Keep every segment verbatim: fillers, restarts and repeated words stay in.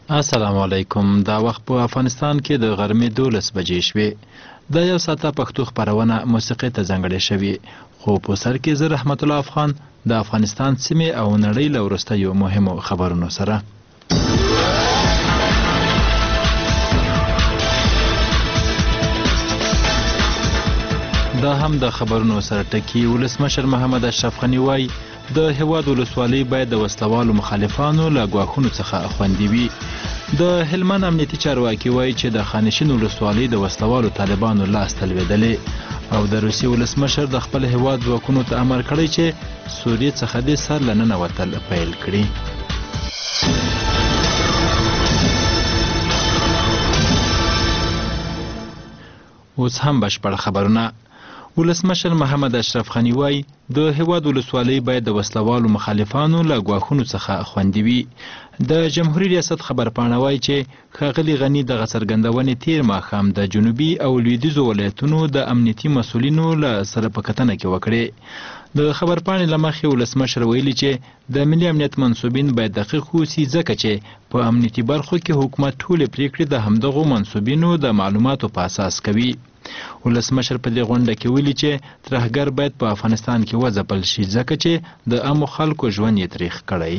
السلام علیکم. دا وخت په افغانستان کې د غرمې دولس بجې شوې. دا یو ساعته پښتو خپرونه موسیقۍ ته ځانګړې شوې، خو په سر کې زه رحمت الله افغان د افغانستان سیمې او نړۍ له وروستیو مهمو خبرونو سره. دا هم د خبرونو سره ټکی. ولسمشر محمد اشرف غني وایي د هیواد ولسوالۍ باید د وسلوالو مخالفانو له ګواښونو څخه خوندي وي. د هلمند امنیتي چارواکي وایي چې د خانشین ولسوالۍ د وسلوالو طالبانو لاس ته لوېدلې، او د روسیې ولسمشر د خپل هیواد ځواکونو ته امر کړی چې سوریې څخه دې سر له ننوتل پیل کړي. اوس هم بشپړ خبرونه. ولسمشر محمد اشرف غني وایي د هیواد ولسوالۍ باید د وسلوالو مخالفانو له ګواښونو څخه خوندي وي. د جمهوریت ریاست خبرپاڼه وایي چې ښاغلي غني دغه څرګندونې تیر ماښام د جنوبي او لویدیځو ولایتونو د امنیتي مسؤلینو له سره په کتنه کې وکړې. د خبرپاڼې له مخې ولسمشر ویلي چې د ملي امنیت منصوبین باید دقیق اوسي، ځکه چې په امنیتي برخو کې حکومت ټولې پریکړې د همدغو منصوبینو د معلوماتو په اساس کوي. ولسمشر په دې غونډه کې ویلي چې ترهګر باید په افغانستان کې وځپل شي، ځکه چې د عامو خلکو ژوند یې تریخ کړی.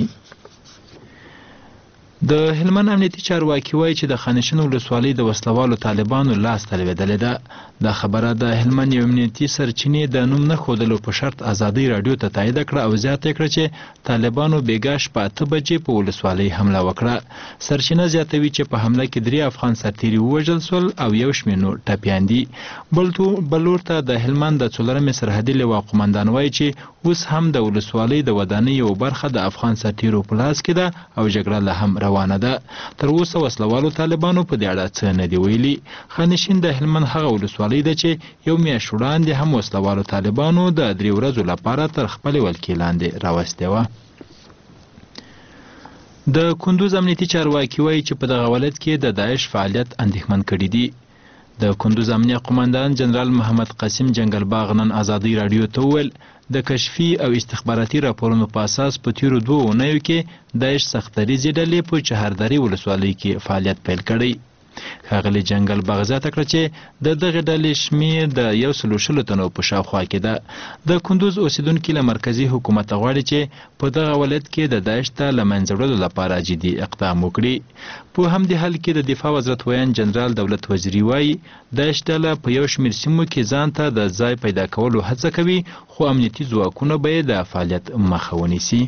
د هلمند امنیتي چارواکي وایي چې د خانشین ولسوالۍ د وسلوالو طالبانو لاس ته لوېدلې ده. دا خبره د هلمند یو امنیتي سرچینې د نوم نه ښودلو په شرط ازادۍ راډیو ته تایید کړه او زیاته کړه چې طالبانو بېګا شپه اته بجې په ولسوالۍ حمله وکړه. سرچینه زیاتوي چې په حمله کې درې افغان سرتیري ووژل سول او یو شمېر نور ټپیان دي. بل لور ته د هلمند د څلورمې سرحدي لوا قمندان وایي چې اوس هم د ولسوالۍ د ودانۍ یو برخه د افغان سرتیرو په لاس کې ده او جګړه لا هم روانه ده. تر اوسه وسلوالو طالبانو په دې اړه څه نه دي ویلي. خانشین د هلمند هغه ولسوالۍ ده چې یو میاشت وړاندې هم وسلوالو طالبانو د درې ورځو لپاره تر خپلې ولکې لاندې راوستې وه. د کندوز امنیتي چارواکي وایي چې په دغه ولایت کې د داعش فعالیت اندېښمن کړي دي. د کندوز امنیه قمندان جنرال محمد قاسم جنګل باغ نن ازادۍ راډیو ته وویل د کشفي او استخباراتي راپورونو په اساس په تیرو دوو اونیو کې داعش سختدریځې ډلې په چهاردرې ولسوالۍ کې فعالیت پیل کړی. ښاغلي جنګل باغ زیاته کړه چې د دغې ډلې شمېر د یو سلو شلو تنو په شاوخوا کې ده. د کندوز اوسیدونکي له مرکزي حکومت غواړي چې په دغه ولایت کې د داعش ته له منځه وړلو لپاره جدي اقدام وکړي. په همدې حال کې د دفاع وزارت ویان جنرال دولت وزیري وایي داعش ډله په یو شمېر سیمو کې ځان ته د ځای پیدا کولو هڅه کوي، خو امنیتي ځواکونه به یې د فعالیت مخه ونیسي.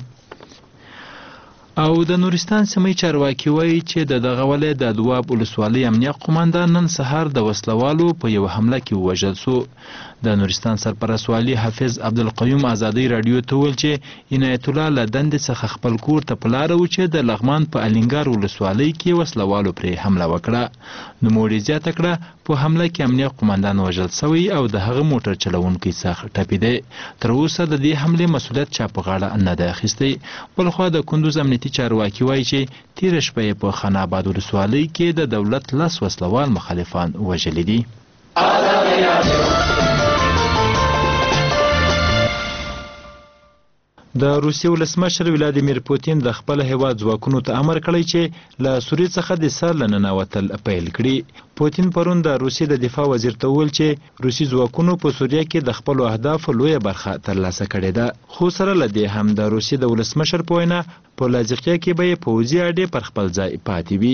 او د نورستان سیمې چارواکي وایي چې د دغه ولایت د دواب ولسوالۍ امنیه قمندان نن سهار د وسلوالو په یو حمله کې ووژل سو. د نورستان سرپرست والي حافظ عبدالقیوم ازادۍ راډیو ته وویل چې عنایت الله له دندې څخه خپل کور ته په لاره و چې د لغمان په الینګار ولسوالۍ کې وسلوالو پرې حمله وکړه. نوموړي زیاته کړه په حمله کې امنیه قمندان وژل سوی او د هغه موټر چلوونکی سخت ټپېدی. تر اوسه د دې حملې مسؤلیت چا په غاړه نه دی اخیستی. بلخوا د کندوز امنیتي چارواکي وایي چې تېره شپه یې په خان آباد ولسوالۍ کې د دولت لس وسلوال مخالفان وژلي دي. د روسیې ولسمشر ولادیمیر پوتین د خپل هیواد ځواکونو ته امر کړی چې له سوریې څخه د سر له ننوتل پیل کړي. پوتین پرون د روسیې د دفاع وزیر ته وویل چې روسي ځواکونو په سوریه کې د خپلو اهدافو لویه برخه ترلاسه کړې ده، خو سره له دې هم د روسیې د ولسمشر په وینا په لاذقیه کې به یې پوځي اډې پر خپل ځای پاتې وي.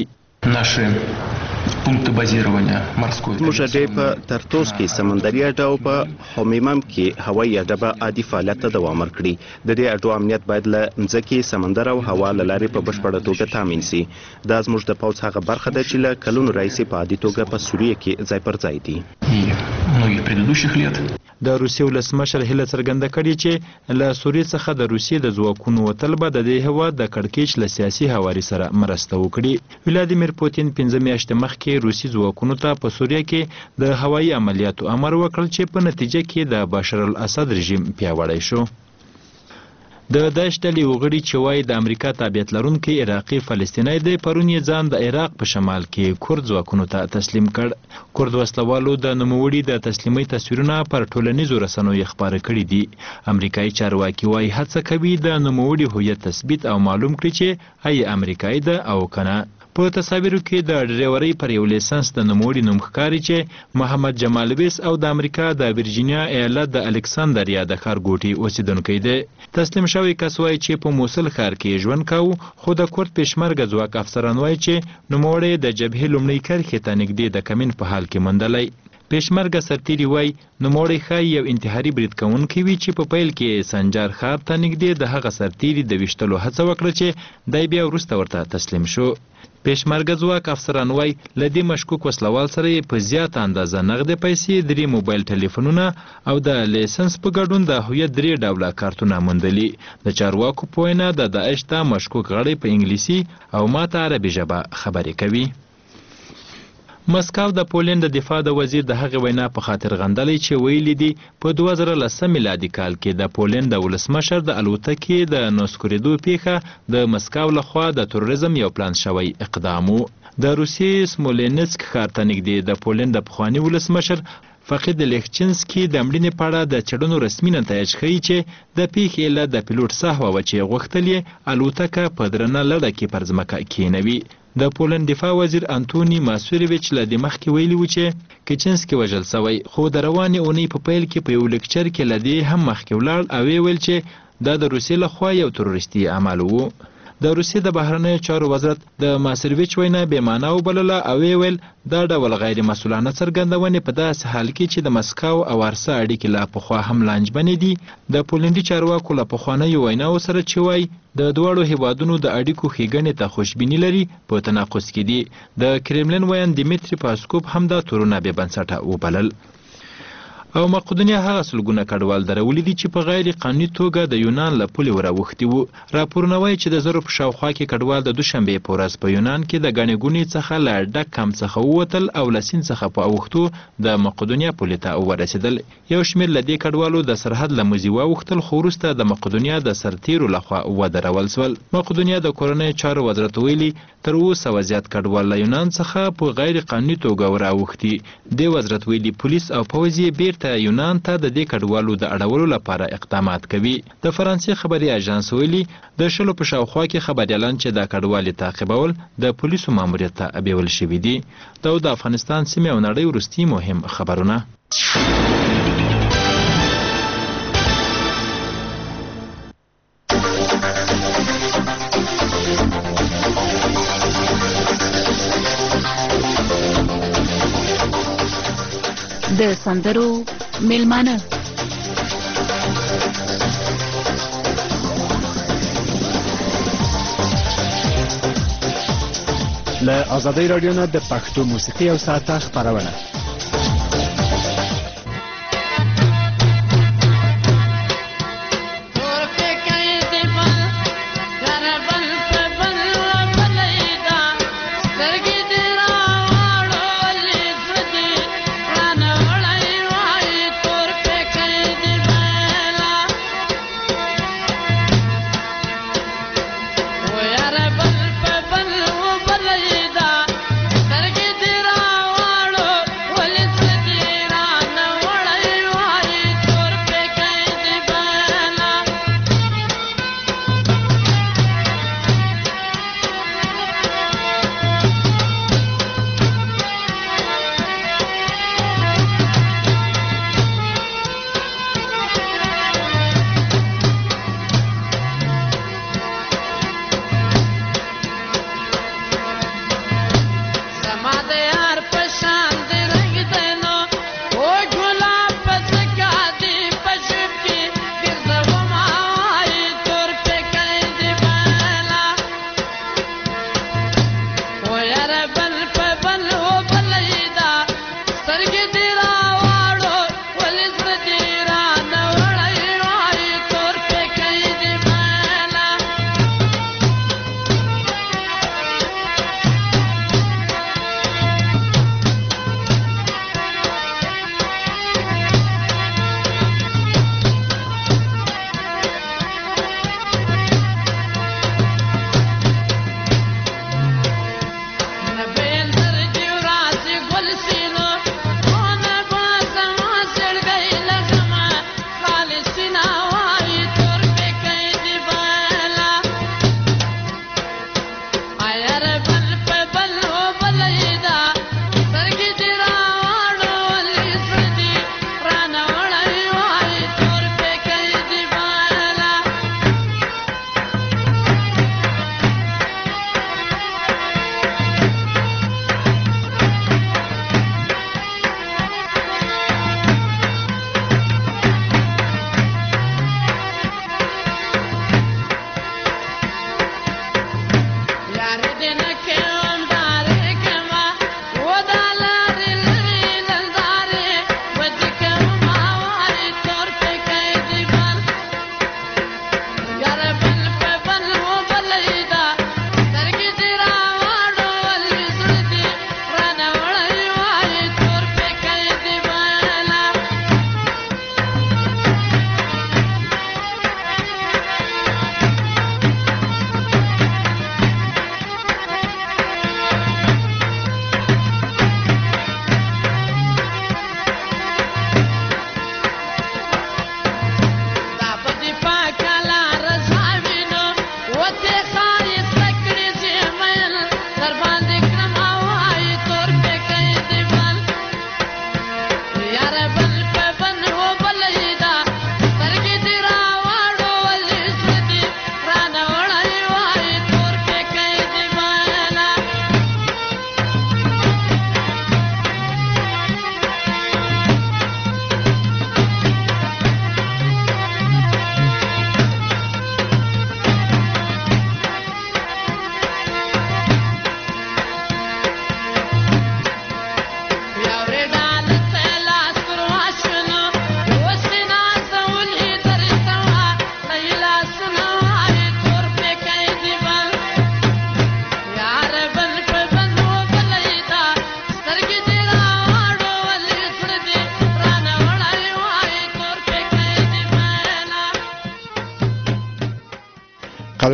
زموږ اډې په ترتوس کې سمندري اډه او په حمیمم کې هوایي اډه به عادي فعالیت ته دوام ورکړي. د دې اډو امنیت باید له ځمکې، سمندر او هوا له لارې په بشپړه توګه تامین شي. دا زموږ د پوځ هغه برخه ده چې له کلونو راهیسې په عادي توګه په سوریه کې ځای پر ځای دي. د روسیې ولسمشر هیله څرګنده کړې چې له سوریې څخه د روسیې د ځواکونو وتل به د دې هېواد د کړکېچ له سیاسي هواري سره مرسته وکړي. ولادیمیر پوتین پنځه میاشتې مخکې روسي ځواکونو ته په سوریه کې د هوایي عملیاتو امر وکړ چې په نتیجه کې د بشار الاسد رژیم پیاوړی شو. د داعش ډلې وغړي چې وایي د امریکا تابعیت لرونکی عراقي فلسطینی دی پرون یې ځان د عراق په شمال کې کورد ځواکونو ته تسلیم کړ. کورد وسلوالو د نوموړي د تسلیمۍ تصویرونه پر ټولنیزو رسنیو خپاره کړي دي. امریکایي چارواکي وایي هڅه کوي د نوموړي هویت تثبیت او معلوم کړي چې آیا امریکایي ده او کنه. په تصاویرو کې د ډریورۍ پر یو لیسنس د نوموړي نوم ښکاري چې محمد جمال ویس او د امریکا د ورجینیا ایالت د الکساندریا د ښارګوټي اوسیدونکی دی. تسلیم شوی کس وایي چې په موصل ښار کې ژوند کاوه، خو د کورد پېشمرګه ځواک افسران وایي چې نوموړی د جبهې لومړۍ کرښې ته نږدې د کمین په حال کې موندلی. پېشمرګه سرتیري وایي نوموړی ښایي یو انتحاري برید کوونکی وي چې په پیل کې سنجار ښار ته نږدې د هغه سرتیري د ویشتلو هڅه وکړه چې دی بیا وروسته ورته تسلیم شو. پېشمرګه ځواک افسران وایي له دې مشکوک وسلوال سره یې په زیاته اندازه نغدې پیسې، درې موبایل ټلیفونونه او د لیسنس په ګډون د هویت درې ډوله کارتونه موندلي. د چارواکو په وینا د داعش ته مشکوک غړی په انګلیسي او ماته عربي ژبه خبرې کوي. مسکو د پولند د دفاع د وزیر د هغې وینا په خاطر غندلی چې ویلي دي په دوه زره لسم میلادي کال کې د پولند د ولسمشر د الوتکې د نوسکورېدو پیښه د مسکو لخوا د تروریزم یو پلان شوی اقدام و. د روسیې سمولینسک ښار ته نږدې د پولند د پخواني ولسمشر فقید لیخچنسکي د مړینې په اړه د څېړنو رسمي نتایج ښیي چې د پیښې علت د پیلوټ سهوه وه چې غوښتل یې الوتکه په درنه لړه کې پر ځمکه کښېنوي. د پولند دفاع وزیر انتوني ماسورویچ له دې مخکې ویلي و چې کچنسکي وژل سوی، خو د روانې اونۍ په پیل کې په یو لیکچر کې له دې هم مخکې ولاړ او ویې ویل چې دا د روسیې لخوا یو تروریستي عمل و. د روسیې د بهرنیو چارو وزارت د ماسورویچ وینا بې معنا وبلله او ویې ویل دا ډول غیر مسؤلانه څرګندونې په داسې حال کې چې د مسکو او وارسا اړیکې لا پخوا هم لانجمنې دي د پولندي چارواکو له پخوانیو ویناو سره چې وایي د دواړو هیوادونو د اړیکو ښېګڼې ته خوشبیني لري په تناقض کې دي. د کرملین ویان دیمیتري پاسکوف هم دا تورونه بې بنسټه وبلل. او مقدونیه هغه سلګونه کډوال درولي دي چې په غیر قانوني توګه د یونان له پولې وراوښتي وو. راپورونه وایي چې د زرو په شاوخوا کې کډوال د دوشنبې په ورځ په یونان کې د ګڼې ګوڼې څخه له ډک کمپ څخه ووتل او له سیند څخه په اوښتو د مقدونیه پولې ته ورسېدل. یو شمېر له دې کډوالو د سرحد له موزي واوښتل، خو وروسته د مقدونیه د سرتیرو لخوا ودرول سول. مقدونیه د کورنیو چارو وزارت ویلي تر اوه سوه زیات کډوال له یونان څخه په غیر قانوني توګه وراوښتي. دې وزارت ویلي پولیس او پوځ یې بیرته یونان ته د دې کډوالو د اړولو لپاره اقدامات کوي. د فرانسې خبري اژانس ویلي د شلو په شاوخوا کې خبریالان چې د کډوالې تعقیبول د پولیسو ماموریت ته بیول شوي دي. دا د افغانستان سیمې او نړۍ وروستي مهم خبرونه. د سندرو میلمانه له آزادۍ راډیو نه د پښتو موسیقي او ساعته خپرونه.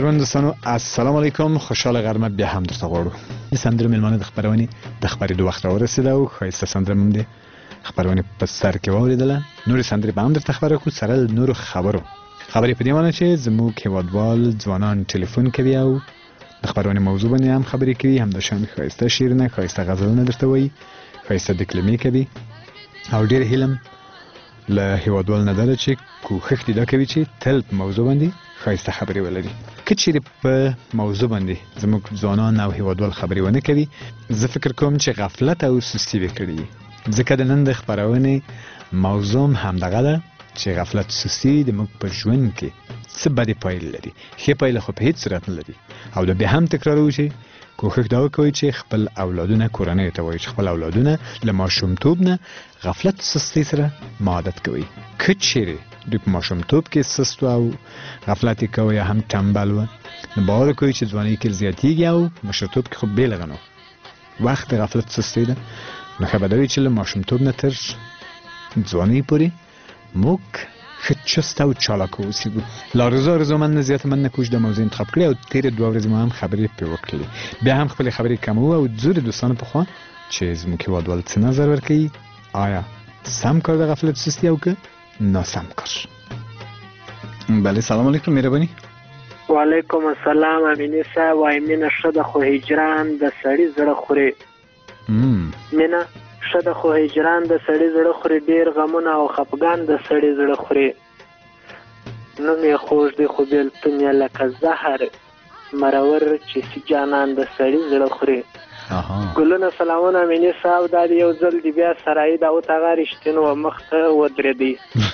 قدرمن دوستانو السلام علیکم، خوشحال غرمه بیا هم درته غواړو. سندره ملمانه د خبرونې د خبرېدو وخت راورسېده او ښایسته سندره مو د خبرونې په سر کې واورېدله. نورې سندرې به هم درته خبره کړو سره له نورو خبرو. خبرې په دې معنی چې زموږ هېوادوال ځوانان ټلیفون کوي او د خبرونې موضوع باندې هم خبرې کوي، همداشان ښایسته شعرونه، ښایسته غزلونه درته وایي، ښایسته دکلمې کوي او ډېر هیله له هېوادوال نه ده چې کوښښ دې دا کوي چې تل په موضوع باندې ښایسته خبرې ولري. که چیرې په موضوع باندې زموږ ځوانان او هېوادوال خبرې ونه کوي، زه فکر کوم چې غفلت او سستي به کړي، ځکه د نن د خپرونې موضوع همدغه ده چې غفلت سستي د موږ په ژوند کې څه بدې پایلې لري. ښې پایله خو په هېڅ صورت نه لري. او د بیا هم تکراروو چې کوښښ دا وکوئ چې خپل اولادونه کورنیو ته وایي چې خپل اولادونه له ماشومتوب نه غفلت سستۍ سره عادت کوي. که چیرې دوی په ماشومتوب کې سست او غفلت یې کوي یا هم ټمبل وه، نو باور کوي چې ځوانۍ کې زیاتېږي او مشرتوب کې خو بېلغه نو وخت د غفلت سستۍ ده. نو ښه به دا وي چې له ماشومتوب نه تر ځوانۍ پورې موږ ښه چست او چالاک واوسېږو. لا رضا رضا من نه زیاته من نه کوچ د موضوع انتخاب کړې او تېرې دوه ورځې ما هم خبرې پرې وکړلې. بیا هم خپلې خبرې کموو او ځو د دوستانو په خوا چې زموږ هېوادوال څه نظر ورکوي، آیا سم کار د غفلت سستي او که ناسم کار. بله سلام علیکم، مهرباني. وعلیکم السلام. امینی صاحب وایي مینه ښه ده خو هجران د سړي زړه خوري. مینه ښه ده خو هجران د سړي زړه خوري، ډېر غمونه او خفګان د سړي زړه خوري. نوم یې خوږ دی خو بېلتون یې لکه زهر مرور چې سي جانان د سړي زړه خوري. ګلونه سلامونه امینی صاحب، دا د یو ځل دی بیا سرایي دا وتغه رښتینو مخ ته ودرېدی.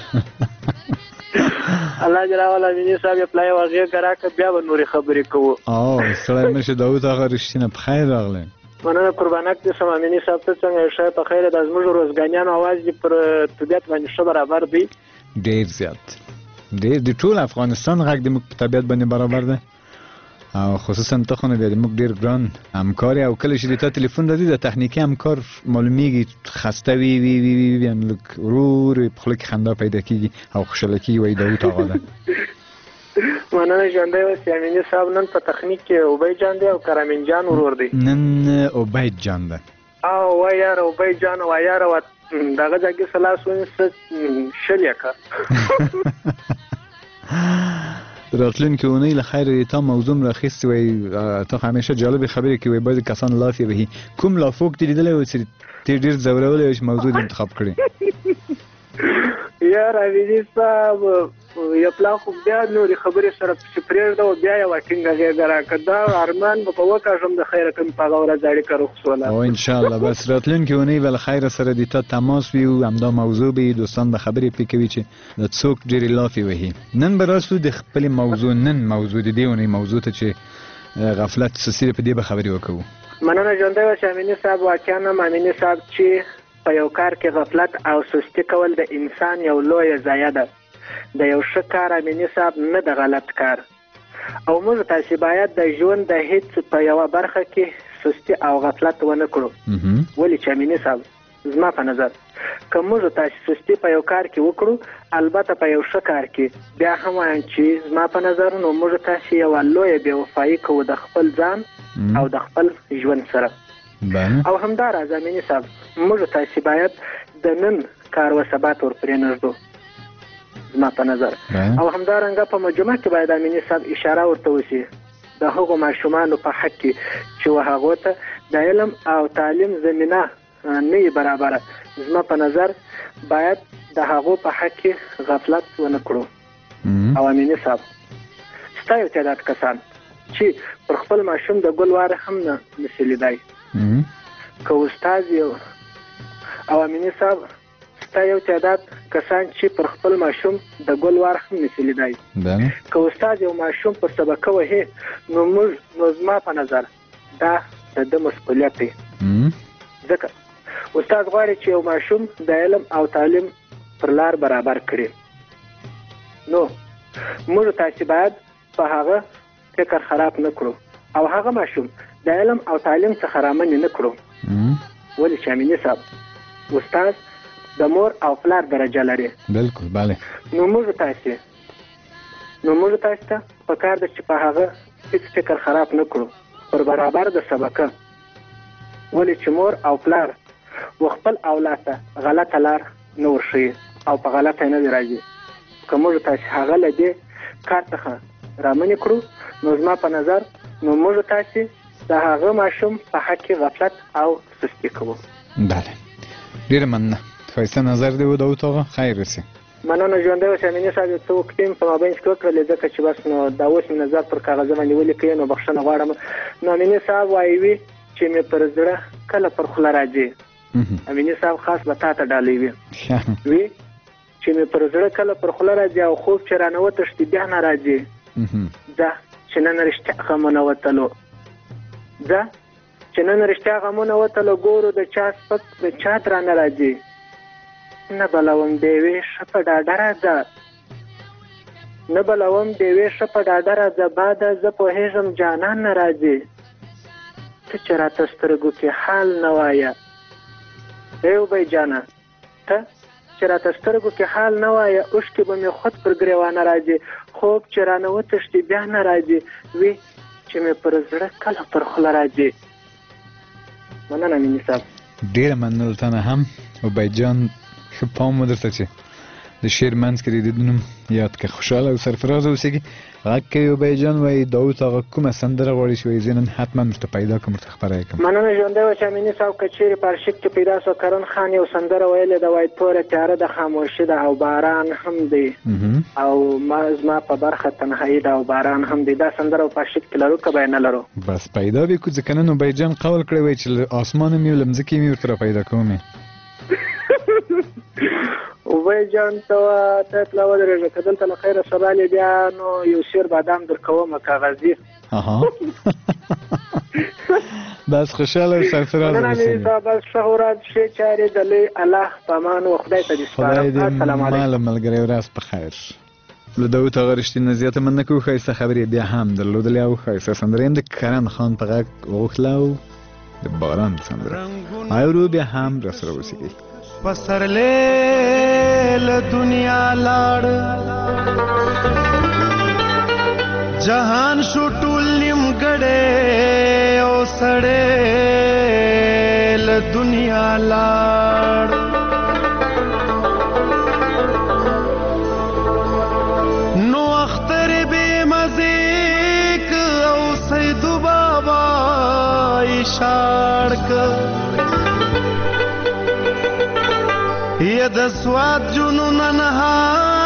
الله جل وعلا امینی صاحب یې پلای واغې راکړه، بیا به نورې خبرې کوو. او سړی مشه دا وتغه رښتینه په خیر راغلی. مننه قربانک دې سم امینی صاحب، ته څنګه ښه په خیر ده؟ زموږ روزګانیانو اواز دې پر طبیعت باندې ښه برابر دی؟ ډېر زیات، ډېر د ټول افغانستان غږ د موږ په طبیعت باندې برابر ده او خصوصا ته خو نه بیا د موږ ډېر ګران همکار او کله چې د تا تلیفون راځي د تخنیکي همکار معلومیږي خسته وي وي وي وي بیا لږ ورو ورو په خوله کې خندا پیدا کېږي او خوشحاله کېږي، وایي داود آغا ده. مننه ژوندی اوسې امیني صاحب. نن په تخنیک کې عبید جان دی او کرامین جان ورور دی. نن عبید جان ده. او وای یاره عبید جان وای یاره دغه ځای کې سلاس ونیسه شل یې که راتلونکې اونۍ له خیره د تا موضوع راخیستې وایي تا همیشه جالبې خبرې کوي، بعضې کسان لافې وهي. کوم لافوک دې لیدلی و چې ته ډېر ځورولی و چې موضوع دې انتخاب کړې؟ یاره امیني صاحب یو پلا خو بیا نورې خبرې سره پسې پرېږده او بیا یوه ټینګه غېږه راکړه. دا ارمان به په وکړم د خیره کوم په هغه ورځ اړیکه رخصوله. او انشاءالله بس راتلونکې اونۍ به له خیره سره د تا تماس وي او همدا موضوع به دوستان به خبرې پرې کوي چې د څوک ډېرې لافې وهي. نن به راسو د خپلې موضوع نن موضوع د دې اونۍ موضوع ته چې غفلت سستي په دې به خبرې وکړو. مننه ژوندی اوسې امیني صاحب. واقعا هم امیني صاحب چې په یو کار کې غفلت او سستي کول د انسان یو لویه ضایعه ده. د یو ښه کار امیني صاحب نه د غلط کار. او موږ تاسې باید د ژوند د هیڅ په یوه برخه کې سستي او غفلت ونه کړو. ولې چې امیني صاحب زما په نظر که موږ تاسې سستي په یو کار کې وکړو، البته په یو ښه کار کې، بیا هم وایم چې زما په نظر نو موږ تاسې یوه لویه بې وفایي کوو د خپل ځان او د خپل ژوند سره. او همداراز امیني صاحب موږ تاسې باید د نن کار و ثبات ورپرې نږدو زما په نظر. او همدارنګه په مجموع کې باید امیني صاحب اشاره ورته وشي د هغو ماشومانو په حق کې چې و هغو ته د علم او تعلیم زمینه نه وي برابره. زما په نظر باید د هغو په حق کې غفلت ونه کړو. او امیني صاحب ستا یو تعداد کسان چې پر خپل ماشوم د ګل واره هم نه نشي لیدای، که استاد یو او امیني صاحب ستا یو تعداد کسان چې پر خپل ماشوم د ګل وار هم نشي لیدای، که استاد یو ماشوم پر سبقه وهي نو موږ نو زما په نظر دا د ده مسؤلیت دی. ځکه استاد غواړي چې یو ماشوم د علم او تعلیم پر لار برابر کړي، نو موږ تاسې باید په هغه فکر خراب نه کړو او هغه ماشوم د علم او تعلیم څخه رامنې نه کړو. ولې چې امیني صاحب استاد د مور او پلار درجه لري. بالکل بله. نو موږ تاسې نو موږ تاسې ته پکار ده چې په هغه هیڅ فکر خراب نه کړو پر برابر د سبقه. ولې چې مور او پلار و خپل اولاد ته غلطه لار نه ورښیي او په غلطه نه دی راځي. که موږ تاسې هغه له دې کار څخه رامنې کړو نو زما په نظر نو موږ تاسې د هغه ماشوم په حق کې غفلت او سستي کوو. بله ډېره مننه. ښایسته نظر دی و داود آقا. خیر رسي. مننه ژوندی اوسې. امیني صاحب یو څه وکړې په مابینځ کې وکړلې ځکه چې بس نو دا اوس مې نظر پر کاغذ باندې ولیکئ نو بخښنه غواړم. نو امیني صاحب وایي وي چې مې پر زړه کله پر خوله راځي. امیني صاحب خاص به تا ته ډالۍ وي وي چې مې پر زړه کله پر خوله راځي او خوب چې رانه وتښتي بیا نه راځي. ځه چې نن رښتیا غمونه وتلو ځه چې نن رښتیا غمونه وتلو ګورو د چا سپک د چا درانه راځي. نه بلوم دیوې ښه په ډاډه راځه نه بلوم دیوې ښه په ډاډه راځه باده زه پوهېږم جانان نه راځي. ته چې راته سترګو کې حال نه وایه ای وبی جانه ته چې راته سترګو کې حال نه وایه اوښکې به مې خود پر ګریوانه راځي. خوب چې رانه وتښتي بیا نه راځي وي چې مې پر زړه کله پر خوله راځي. مننه میني صاحب. ډېره مننه له تا نه هم وبی جان. ښه پام مو درته چې د شعر منځ کې د دې نوم یاد کړه. خوشحاله او سرفرازه اوسېږي. غږ کوي وبی جان وایي داود آقا کومه سندره غواړي چې وایي زه نن حتما ورته پیدا کړم ورته خپره یې کړم. مننه ژوندی اوسې امیني صاحب. که چېرې په ارشیف کې پیدا سوه کرن خان یو سندره ویلې ده وایي توره تیاره د خاموشي ده او باران هم دی او ما زما په برخه تنهایي ده او باران هم دی. دا سندره په ارشیف کې لرو که به یې نه لرو؟ بس پیدا به کړو ځکه نن وبی جان قول کړی وایي چې له اسمانه مې له مځکې مې ورته راپیدا کوم. وبی جان ته ته پلا ودرېږه که دلته له خیره سبالې بیا نو یو شعر بادام در کوم کاغذي. بس خوشحاله سرفراز اوسئ. بس ښه ورځ ښې چارې د لوی الله په امان و خدای ته دې سپارم. السلام علیکم. ماله ملګری ورځ په خیر. له داود آقا رښتینه زیاته مننه کوو. ښایسته خبرې بیا هم درلودلې او ښایسته سندره یې هم د کرن خان په غږ وغوښتله او د باران سندره اورو بیا هم راسره اوسېږئ. پسرلې له دنیا لاړ جهان شو ټول نیمګړی او سړی له دنیا لاړ نو اختر بې مزې او سیدو بابا اشار که یا د سواد جنون نها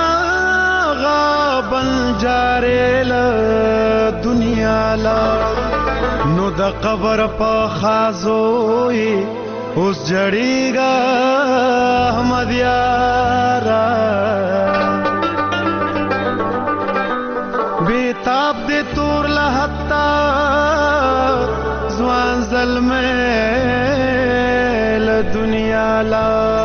غابن جارې له دنیا لاړ نو د قبر په خازو اوس جړېږه احمد یاره بیتاب دې تور لحتا ځوان زلمې له دنیا لاړ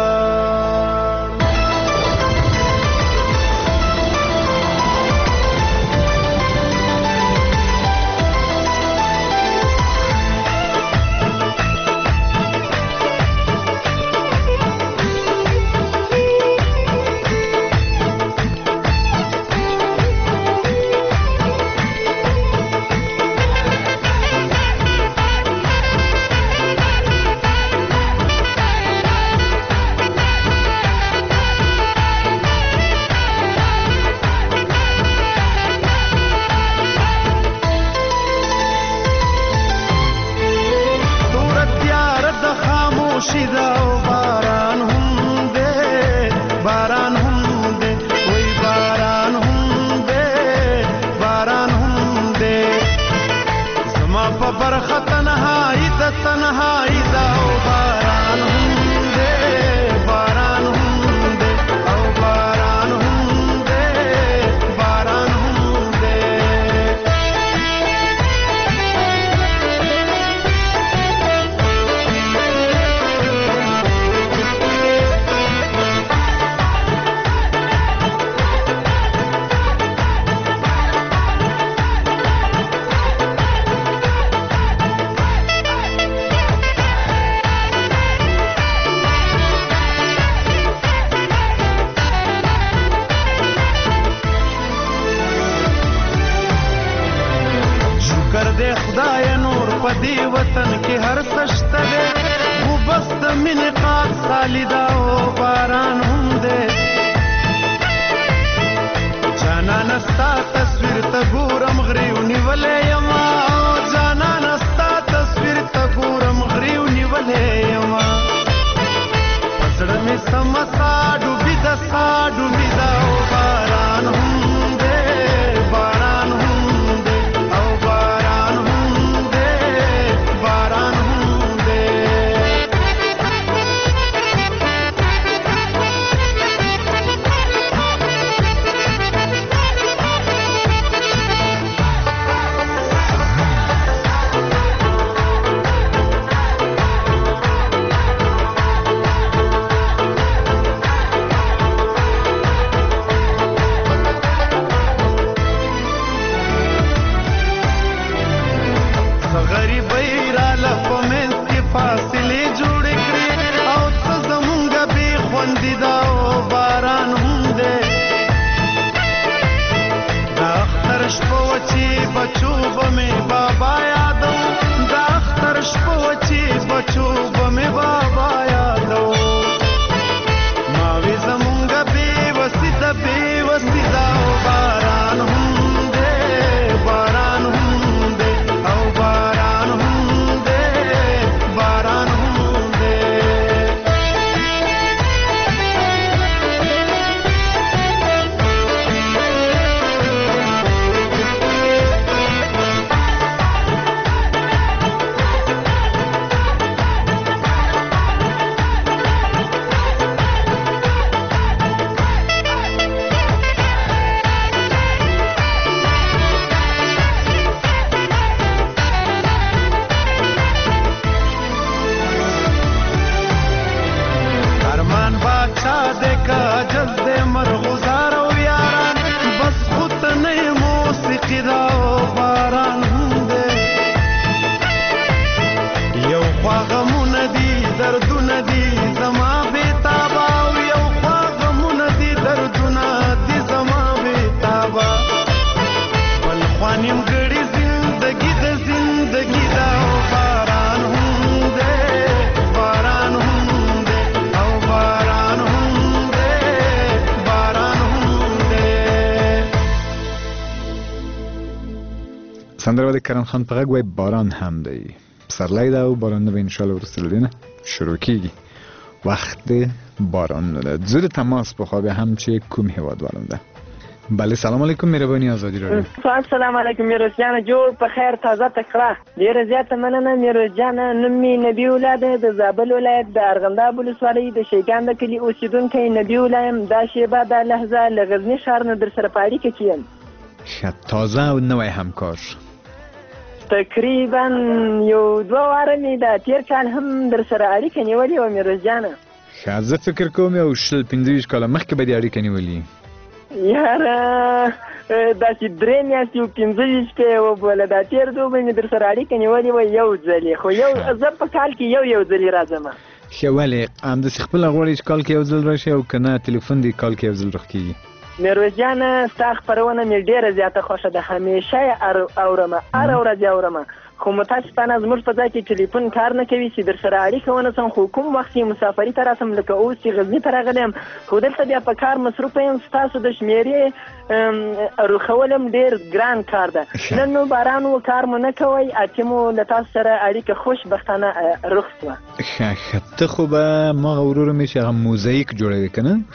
پدی وطن کې هر سشته ده خو بس د مینې قات خالدا او باران هم ده جانان ستا تصویر ته ګورم غریو نیولې یما جانان ستا تصویر ته ګورم غریو نیولې یما پسړه مې سمسا ډوبې د سا ډوبې دا او باران هم ده باران هم ده او باران هم ده باران هم ده سندره د کرم خان په غږ وای باران هم دی پسرلی ده او باران به انشالله وروسته له دې نه شروع کیږي وخت باران ده زود تماس بخواه به هم چه کوم هوادوارم ده بله سلام علیکم مهربانی آزادی رادیو سلام علیکم میروز جان جوړ په خیر تازه تکړه ډیره زیاته مننه میروز جان نومي نبی ولاده د زابل ولایت د ارغنداب ولسوالۍ د شیګان د کلی اوسیدونکی نبی ولایم دا شیبه د لحظه له غزنی ښار نه در سره په اړیکه کې یم ښه تازه او نوی همکار تقریبا یو دوه واره مې د تیر کال هم در سره اړیکه نیولې وه میروز جانه ښه زه فکر کوم یو شل پنځه ویشت کاله مخکې به دې اړیکه نیولې یاره داسې درې میاشتې او پنځه ویشتې وبوله دا تېر دوبی مې در سره اړیکه نیولې وه یو ځلې خو یو زه په کال کې یو یو ځلې راځم ښه ولې همداسې خپله غواړې چې کال کې یو ځل راشي او که نه تلیفون دې کال کې یو ځل رخ کېږي میروز جانه ستا خپرونه مې ډېره زیاته خوښه ده همیشه یې اورم هره ورځ یې اورم خو متاسفانه زموږ په ځای کې ټلیفون کار نه کوي چې در سره اړیکه ونیسم خو کوم وخت یې مسافري ته راسم لکه اوس چې غزني ته راغلی یم خو دلته بیا په کار مصروفه یم ستاسو د شمېرې روښول هم ډېر ګران کار ده نن نو باران و کار مو نه کوئ اتې مو له تاسو سره اړیکه خوشبختانه رخ شوه ښه ښه ته خو به هماغه ورور مې چې هغه موزاییک جوړوي که نه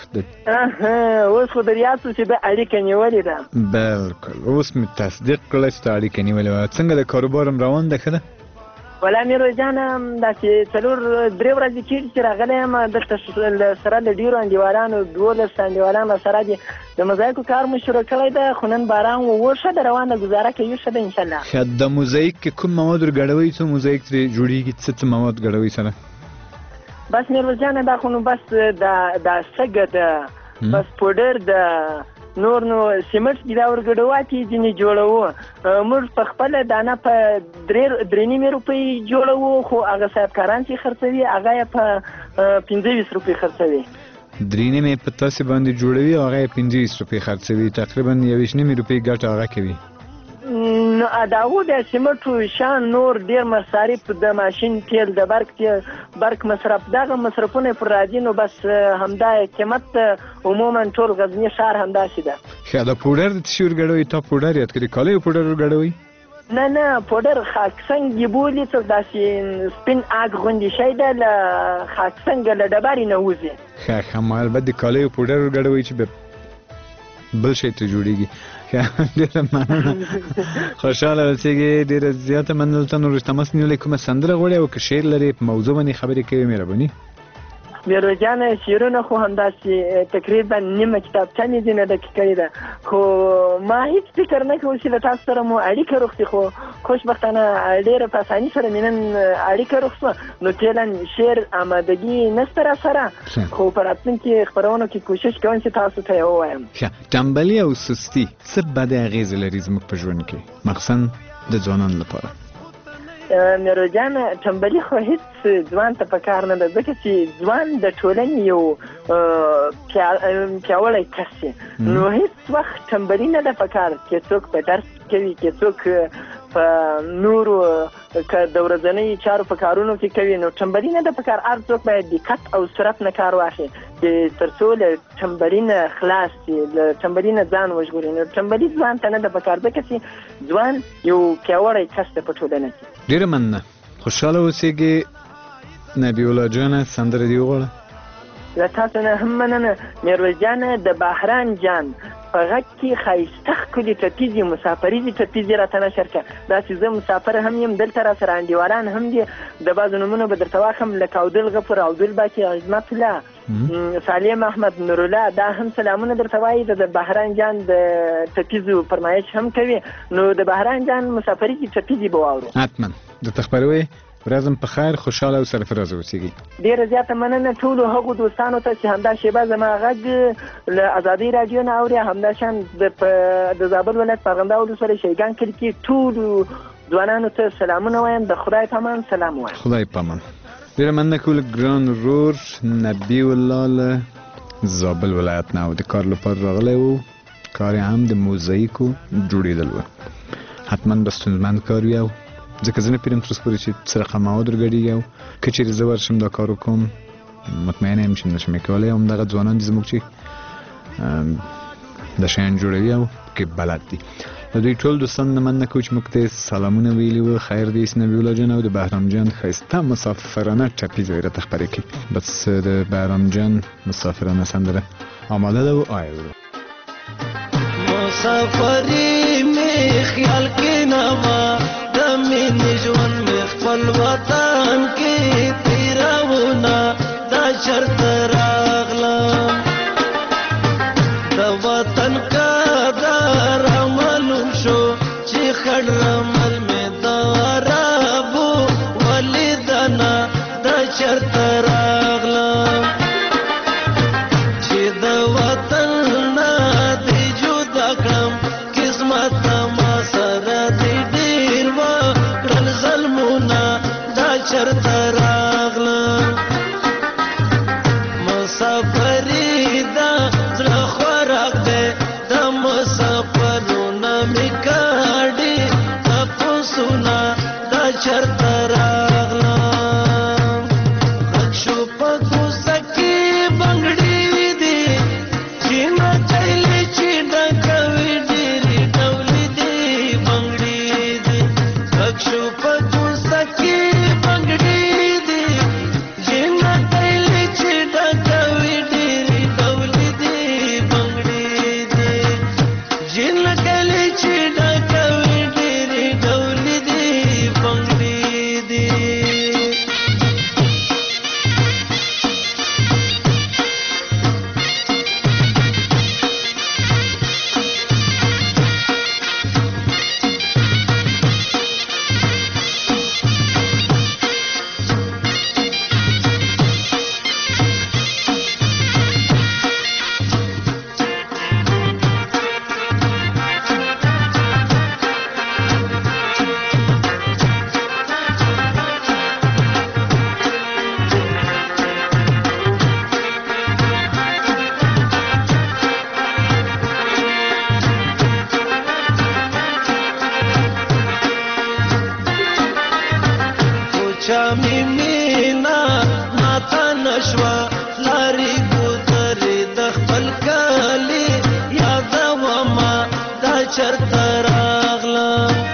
اوس خو در یاد شو چې ده اړیکه نیولې ده بلکل اوس مې تصدیق کړله چې ته اړیکه نیولې وه څنګه د کاروبار هم روان ده ښه ده ولا میروز جانه داسې څلور درې ورځې کېږي چې راغلی یم دلته سره له ډېرو انډیوالانو دولس انډیوالانو سره دي د مزایکو کار مو شروع کړی ده خو نن باران و ښه ده روانه ګزاره کوي ښه ده انشاءالله ښه د موزاییک کې کوم مواد ور ګډوئ څو موزاییک ترې جوړېږي څه څه مواد ګډوئ سره بس میروز جانه دا خو نو بس دا سږه ده بس پوډر ده نور نو سیمنټ دي دا ورګډواتي ځینې جوړوو موږ په خپله دانه په درې نیمې روپۍ جوړوو خو هغه صاحبکاران چې خرڅوي هغه یې په پنځه ویشت روپۍ خرڅوي درې نیمې په تاسې باندې جوړوي او هغه یې پنځه ویشت روپۍ خرڅوي تقریبا یویشت نیمې روپۍ ګټه هغه کوي نو اداو د سیمټو شان نور ډیر مصارف د ماشين تیل د برق تیل برق مصرف دغه مصرفونه پر راځي نو بس همدا قیمت عموما ټول غزنی شهر همدا شي ده. خا د پودر د تشور غړوي ته پودر یاد کړی کاله پودر غړوي نه نه پودر خاکسنگ بولی څه داسې سپین اګ غوندي شي ده ل خاکسنگ له ډباري نه وځي. خا خمال بد کاله پودر غړوي چې بل شي ته جوړیږي. ډیره مننه خوشاله اوسئ. ډیره زیاته مننه تاسو نور تماس نیولې کومه سندره غوړې او که شعر لري په موضوع باندې خبرې کوي مهرباني. میرو جان شیرونه خو همداسې تقریبا نیمه کتابچه مې ځینې ډکې کړې ده خو ما هیڅ فکر نه کوم چې له تاسو سره مو اړیکه روغ شي خو خوشبختانه ډېره په اساني سره مې نن اړیکه روغ شوه نو فعلا شعر آمادګي نشته را سره خو په راتلونکي خپرونو کې کوشش کوم چې تاسو ته یې ووایم. ښه ټمبلي او سستي څه بدې اغېزې لري زموږ په ژوند کې مخصوصا د ځوانانو لپاره؟ میرو جان ټمبلي خو هیڅ ځوان ته پکار نه ده ځکه چې ځوان د ټولنې یو پیاوړی کس دی نو هیڅ وخت ټمبلي نه ده پکار چې څوک په درس کوي چې څوک په نورو که د ورځنیو چارو په کارونو کې کوي نو ټمبلي نه ده پکار. هر څوک باید دقت او سرعت نه کار واخلي چې تر څو له ټمبلي نه خلاص شي له ټمبلي نه ځان وژغوري. نو ټمبلي ځوان ته نه ده پکار ځکه چې ځوان یو پیاوړی کس دی په ټولنه کې. ډیره مننه خوشحاله اوسئ. نبی الله جان سندره دی وغواړه. له تاسو نه هم مننه میرویس جان. د بهرام جان په غږ کې ښایسته ښکلې ټپیزې مسافریزې ټپیزې راته نشر کړه. داسې زه مسافر هم یم دلته را سره انډیوالان هم دي د بعضو نومونه به درته واخلم لکه عبدل غفور عبدل باقي عظمت الله سالم احمد نورالله دا هم سلامونه درته وایي د بهرام جان د ټپیزو فرمایش هم کوي نو د بهرام جان مسافریزې ټپیزې به واورو. حتما درته خپروي ورځم په خیر خوشاله او سرفراز اوسئ. ډیره زیاته مننه ټولو هغو دوستانو ته چې همدا شیبه زما غږ له ازادۍ راډیو نه اوري همدا شان د زابل ولایت په ارغنداو ولسوالۍ شیګان کلي کې ټولو ځوانانو ته سلامونه وایم. د خدای په امان سلام وایم. خدای په امان. ډیره مننه کول ګران ورور نبی الله له زابل ولایت نه او د کار لپاره راغلی و. کار هم د موزاییکو جوړېدل و. حتما به ستونزمند کار وي او ځکه زه نه پیرم تر اوسه پورې چې څه رقم مواد ورګډېږي او که چېرې زه ورشم دا کار وکړم مطمئنه یم چې نشم یې کولی. همدغه ځوانان دي زموږ چې د شیان جوړوي او کې بلد دي. د دوی ټول دوستان نه مننه کوو چې موږ ته سلامونه ویلي وو. خیر دی نبی الله جان او د بهرام جان ښایسته مسافرانه ټپیزه یې راته خپرې کړي. بس د بهرام جان مسافرانه سندره آماده ده و آیا ورو مسافری می خیال کې نما د مینې ژوند می خپل وطن کې تیراونه دا شرط راغلم د وطن قدر معلوم شو چې خړ رمل می دارابو ولیدنا دا شرط راغلم چې د وطن نه دی جدا کړم قسمت ما سره دی ډیر وکړل ظلمونه دا شرط راغلم مسافری دا زړه خوراک دی د مسافرونه می کاډي تاسوونه دا شرط راغلم رښو په کوڅه کې بنګړي دي چې نه چایلې چې ډکوي ډېرې ډولې دي بنګړي دي رښو په کوڅه کې بنګړي دي چې شامي مینا ماتا نشوا لاري ګذرې د خپل کالي یادوما دا چرته راغله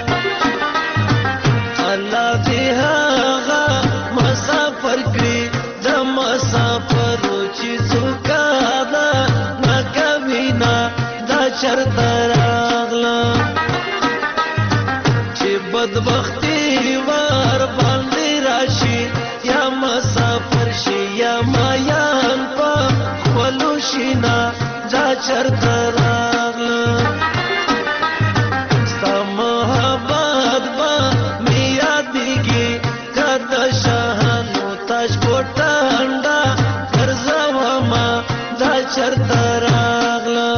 الله دې هغه مسافر کړي د مسافرو چې څوکا ده ناکوینا دا چرته راغله چې بدبختي ور باندې راشي یا مسافر شي یا مایان په خپلو شینا دا چرته راغله ستا محبت به مې یادېږي که د شاهانو تاج کوټنډه ګرځومه دا چرته راغله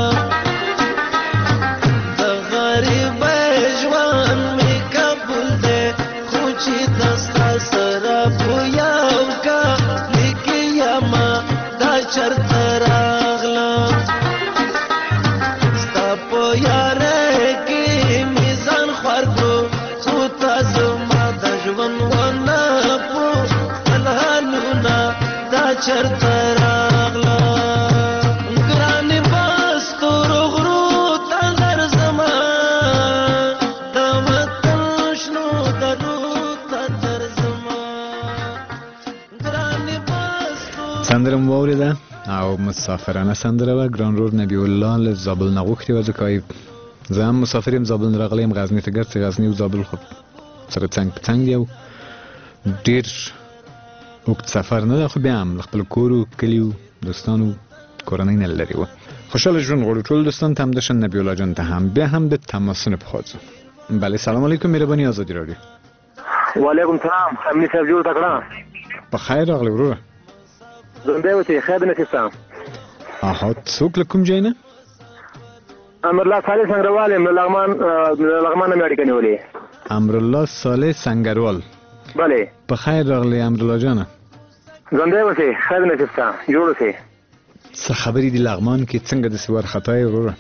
د غریبۍ ژوند مې قبول دی خو چې د ستا سره په یو کالي کې یمه دا چرته راغله ستا په یارۍ کې مې ځان خوار کړو خو تا زما د ژوند ونه په خپل حالونه دا چرته راغله ګرانې بس تورو غرو ته درځمه د وطن شنو درو ته درځمه ګرانې بس سندره مو واورېده او مسافرانه سندره وه ګران رور نبی الله له زابل نه غوښتې وه ځکه وایي زه هم مسافر یم زابل نه راغلی یم غزني ته ګرځې غزني او زابل خو سره څنګ په څنګ دی او ډېر اوږد سفر نه ده خو بیا هم له خپل کور و کلي دوستانو کورنۍ نه لرې وه خوشحاله ژوند غواړو ټول دوستان ته همداشان نبی الله جان ته هم بیا هم د تماسونه په خوا ځو بله سلام علیکم مهرباني ازادي راډیو وعلیکم سلام امني صاحب جوړ تکړه په خیر راغلی وروره زنده اوسې خیر نصیب صاحب آها څوک له کوم ځای نه امرالله صالح سنگروال یم له لغمان له لغمان نه مې اړیکه نیولې امرالله صالح سنگروال بله په خیر راغلی امرالله جانه زنده اوسې خیر نصیب صاحب جوړ اوسې څه خبرې دي لغمان کې څنګه داسې وارخطا یې وروره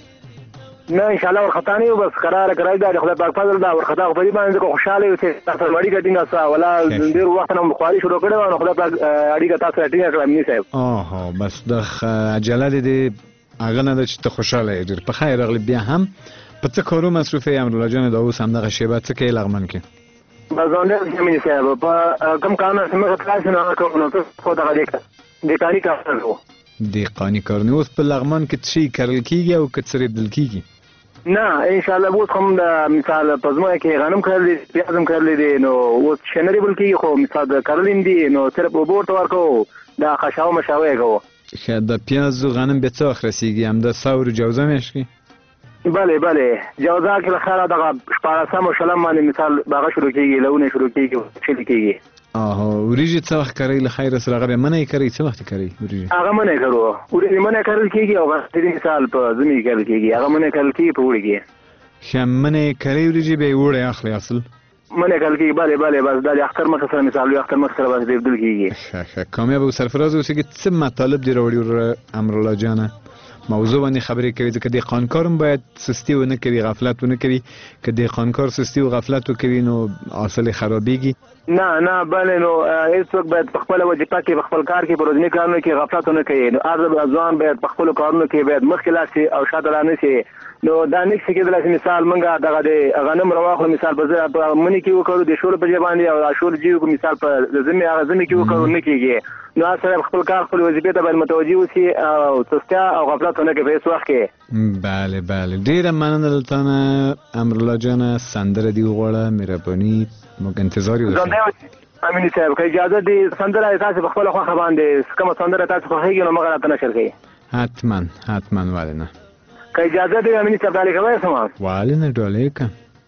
نه انشاءالله ورخطا نه یو بس قراره کرای دا د خدای پاک فضل دا ورخطا خو په دې باندې ځکه خوشحاله یو چې تاسو سره اړیکه ټینګه سوه ولا ډېر وخت نه مو خواري شروع کړې وه نو خدای پاک اړیکه تاسو سره ټینګه کړه امني صاحب آها بس د عجله دې د هغه نه ده چې ته خوشحاله یې ډېر په خیر راغلی بیا هم په څه کارو مصروف یې امرالله جانه دا اوس همدغه شیبه څه کوې لغمان کې بس زنده اوسې امني صاحب په کوم کارونه چې مخه تلای شو نو هغه کوو نو ته خو دغه دهقاني کارونه کوو دهقاني کارونه اوس په لغمان کې څه شی کرل کېږي او که څه رېبدل کېږي نه انشاءالله اوس هم د مثال په ځمکه کې غنم کرل دي پیاز هم کرلی دي نو اوس شی نه ریبل کېږي خو مثال د کرل هم دي نو صرف اوبه ورته ورکوو دا خشاو مشاوه یې کوو ښه د پیازو غنم بیا څه وخت رسېږي همدا سور جوزه میاشت کې بله بله جوزه کې له خیره دغه شپاړسم او شلم باندې مثال هغه شروع کېږي لونه شروع کېږي شلي کېږي آها وریجې څه وخت کرئ له خیره سره هغه بیا منی کرئ څه وخت کرئ وریجې هغه منی کرو وریجې منی کرل کېږي او غنم مثال په ژمي کې کرل کېږي هغه منی کرل کېږي په اوړي کې ښه منی کرئ وریجې بیا یې اوړی اخلئ اصل منی کرل کېږي بله بله بس دا د اختر مخ سره مثال وي اختر مخ سره بس ریبدل کېږي ښه ښه کامیاب او سرفراز اوسئ که څه مطالب دې راوړي وروره امرالله جانه موضوع باندې خبرې کوي ځکه دهقانکار هم باید سستي ونه کوي غفلت ونه کوي که دهقانکار سستي او غفلت وکوي نو حاصل یې خرابېږي نه نه بله نو هېڅوک باید په خپله وظیفه کې په خپل کار کې په ورځني کارونو کې غفلت ونه کوي نو هر ځوان باید په خپلو کارونو کې باید مخکې لاړ شي او شاته لا نه شي نو دا نه شي کېدلی چې مثال موږ دغه د غنم راواخلو مثال په په مني کې وکړو د شولو په ځای باندې او شول جیو مثال په ژمي هغه ژمي کې وکړو نه کېږي نو هر سړی خپل کار خپل وظیفې ته باید متوجه اوسي او سستیا او غفلت ونه کوي په هېڅ وخت کې بله بله ډېره مننه له تا نه امرالله جانه سندره دې وغواړه مهرباني موږ انتظار یو امیني صاحب که اجازه دي سندره تاسو په خپله خوښه باندې کومه سندره تاسو خوښېږي نو مغه راته نشر کوي حتما حتما ولې نه که اجازه دي امیني صاحب ډالۍ کوی شم ولې نه ډالۍ که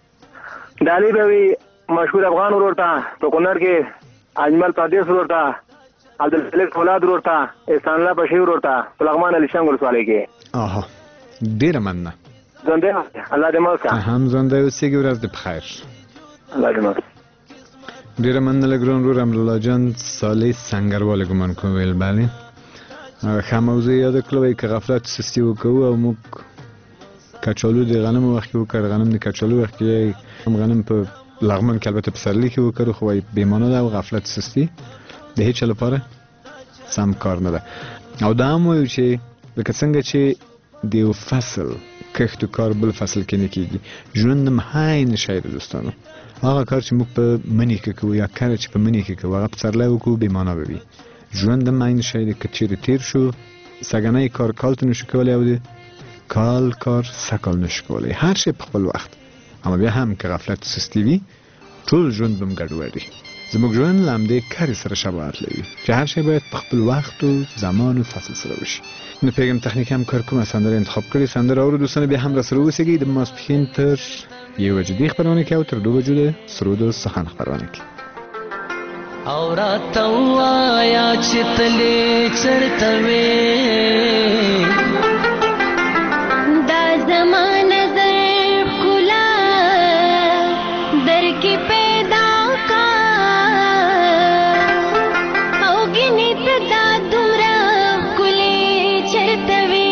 ډالۍ به وي مشهور افغان ورور ته په کونړ کې اجمل پردیس ورور ته عبدالخالق فولاد ورور ته احسان الله بشیر ورور ته په لغمان علي شنګ ولسوالۍ کې آها ډېره مننه ژوندی الله دې مل کړه هم ژوندی اوسېږي ورځ دې په خیر الله دې مل ډېره مننه له ګران ورور امرالله جان صالح سنګروال ګمان کوم ویل بله ښه موضوع یاد کړه وایي که غفلت سستي وکړو او موږ کچالو د غنمو وخت کې وکړ غنم د کچالو وخت کې هم غنم په لغمن که البته پسرلی که وکړو خو وای بیمانه ده او غفلت سستی د هیڅ لپاره سم کار نه ده. او دا هم وایو چې لکه څنګه چې د یو فصل کښت و کار بل فصل کې نه کېږي، ژوند هم عین شی ده دوستانو. هغه کار چې موږ په مني کې کوو یا کار چې په مني کې کوو هغه پسرلی وکړو بیمانه به وي. ژوند هم عین شی ده که چیرې تیر شو سږنی کار کال ته نشو کولی او د کال کار سږکال نشو کولی. هر شی په خپل وخت، اما بیا هم که غفلت سستی وي ټول ژوند به هم ګډوډ وي. زموږ ژوند له همدې کاري سره شباهت لري چې هر شی باید په خپل وخت و زمان و فصل سره وشي. نو پیغام تخنیک هم کار کومه سندره انتخاب کړي. سندره اورو دوستانو بیا هم را سره اوسئ د ماسپښین تر یو بجې دې خپرونه کې او تر دوه بجو د سرود و سخن خپرونه کې. او راته ووایه چې تلې چېرته وې دا زما نظر ښکلا در کې پیدا کا او ګینې ته دا دومره ښکلې چېرته وې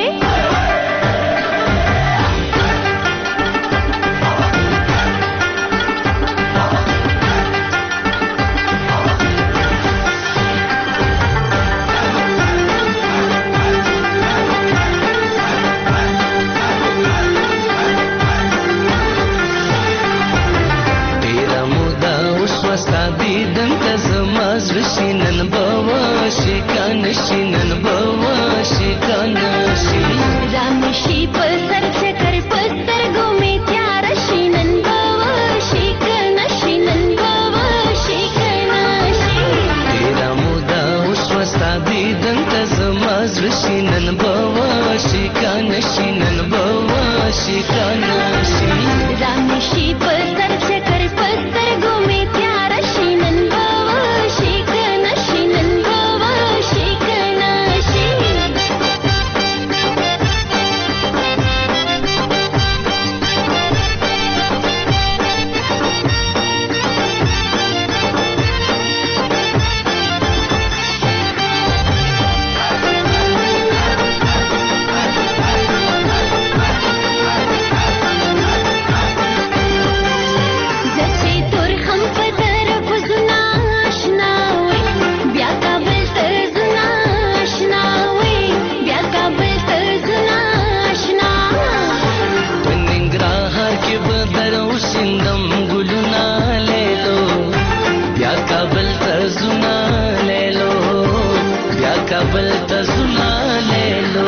دیدن ته زما زړه شي نن به وشي که نه شي نن به وشي که نه شي رامې شي په سر چکر په سترګو مې تیاره شي نن به وشي که نه شي نن به وشي که نه شي ډېره موده وشوه ستا دیدن ته زما زړه شي نن به وشي که نه شي نن به وشي که نه شي رامې شي په سر چکر په سترګو مې تیاره شي نن به وشي که نه شي نن به وشي که نه شي کابل ته زما لیلو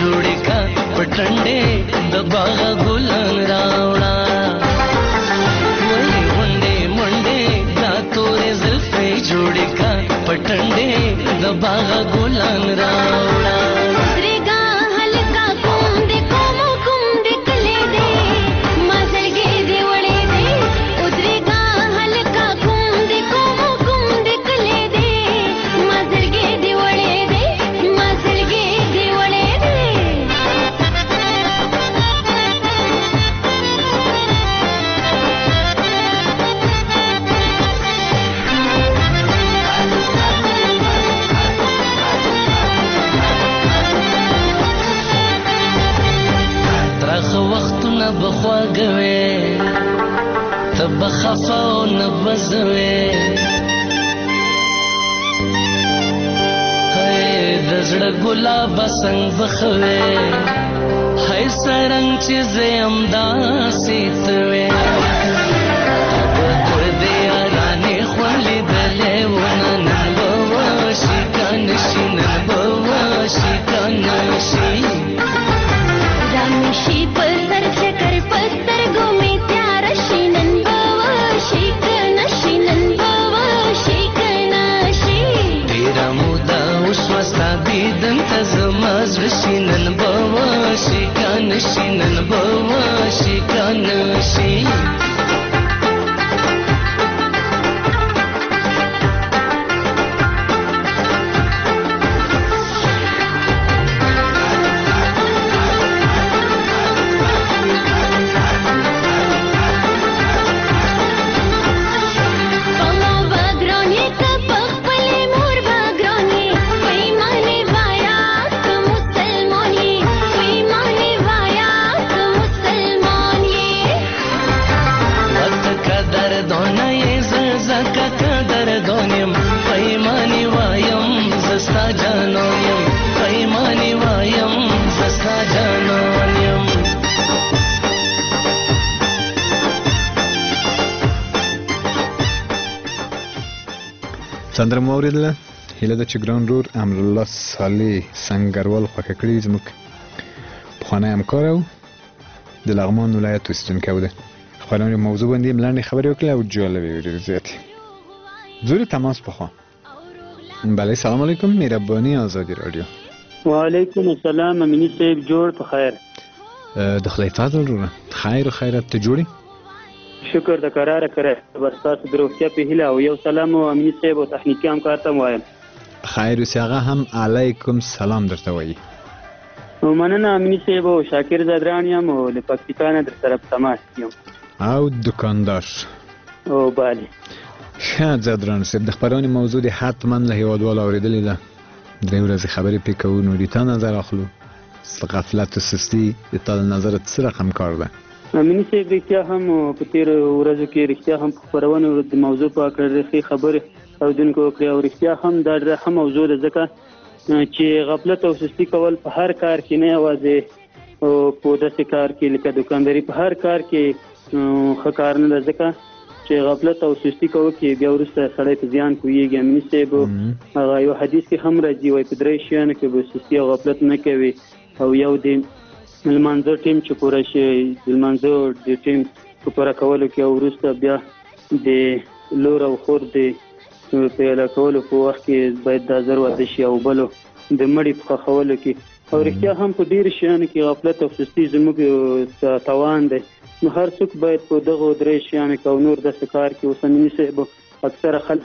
ठंडे दबा गुलन रावड़ा خواږوي ته به خفه او نه به زه وې د زړه ګلابه څنګ به ښه وې هی څرنګ چې زه یم داسې ته وې تا به تر دې یارانې خوند لیدلی ونه نن به وشي که نه شي نن به وشي که نه شي رانشي په سر چکر په سترګو مې تیاره شي نن به وشي که نه شي نن به وشي که نه شي ډېره موده وشوه ستا دیدن ته زما زړه شي نن به وشي که نه شي نن به وشي که نه شي سندره مو اورېدله هیله ده چې ګران رور امرالله صالح سنګروال خوښه کړي زموږ پخوانی همکار او د لغمان ولایت اوسېدونکی ده خپرونې موضوع باندې یې لنډې خبرې وکړې او جالبې ډېرې زیاتې زور تماس پخوا بله سلام علیکم مهرباني آزادی رادیو وعلیکم السلام امینی صاحب جوړ په خیر د خدای فضل وروره خیر و خیرت ته جوړې شکر د قراره کرے بس تاسو د روغتیا په هیله او یو سلام او امینی صاحب او تخنیکی همکار ته وایم خیر اوسې هغه هم علیکم سلام درته وایي مننه امینی صاحب او شاکر زادران یم او له پاکستانه در سره په تماس یم او دکاندار او بله ښه زادران صاحب د خپرونې موضوع د حتما له هیوادوالو اورېدلې ده درې ورځې خبرې پرې کوو نو د تا نظر اخلو غفلت و سستي د تا د نظرت څه رقم کار ده امینی صاحب رښتیا هم په تېرو ورځو کې رښتیا هم په خپرونې د موضوع په اړه ښې خبرې اورېدونکو وکړې او رښتیا هم دا ډېره ښه موضوع ده ځکه چې غفلت او سستي کول په هر کار کې نه یوازې په داسې کار کې لکه دوکانداري په هر کار کې ښه کار نه ده ځکه چې غفلت او سستي کوو کې بیا وروسته سړی په زیان پوهېږي امیني صاحب هغه یو حدیث کې هم راځي وایي په درې شیانو کې به سستي او غفلت نه کوي او یو د لمانځه ټیم چې پوره شي د لمانځه د ټیم په پوره کولو کې او وروسته بیا د لور او خور د پیاله کولو په وخت کې باید دا زر واده شي او بلو د مړي په ښخولو کې او رښتیا هم په ډېرو شیانو کې غفلت او سستي زموږ تاوان دی نو هر څوک باید په دغو درې شیانو کې او نور داسې کار کې اوس امیني صاحب اکثره خلک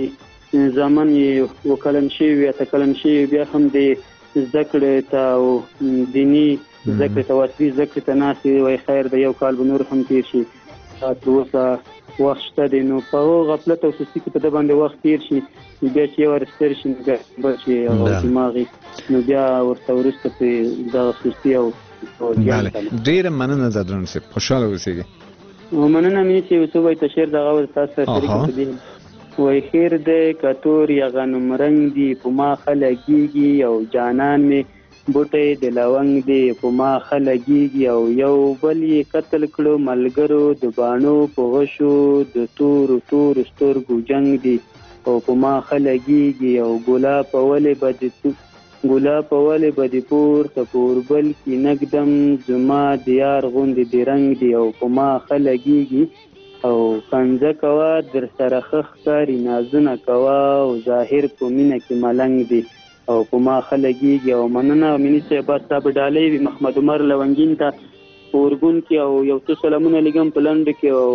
زامن یې وکلن شوي یا تکلن شوي بیا هم د زده کړې ته او دیني زده کړې ته واصلي زده کړې ته ناست وایي خیر د یو کال به نور هم تېر شي تر اوسه وخت شته دی نو په هغو غفلت او سستي کې په ده باندې وخت تېر شي بیا چې یو وار ستر شي نو بیا بل شي هغه دماغ نو بیا ورته وروسته پرې دغه سستي او بله ډېره مننه زادران صاحب خوشحاله اوسېږئ مننه مینې چې څه وایي ته شعر دغه تاسو سره شریک کړي وایي خیر دی که تور یا غنم رنګ دي په ما ښه لګېږي او جانان مې بوټی د لونګ دی په ما ښه لګېږي او یو بل یې قتل کړو ملګرو د باڼو په غشو د تورو تورو سترګو جنګ دی او په ما ښه لګېږي او ګلاب په ولې به د ګلاب په ولې به د پورته په اوربل کې نږدم زما د یار غوندې د رنګ دی او په ما ښه لګېږي او کنځه کوه در سره ښه ښکاري نازونه کوه او ظاهر په مینه کې ملنګ دی او په ما ښه لګېږي او مننه امیني صاحب ستا به ډالۍ وي محمد عمر لونګین ته په اورګون کې او یو څو سلامونه لږم په لنډو کې او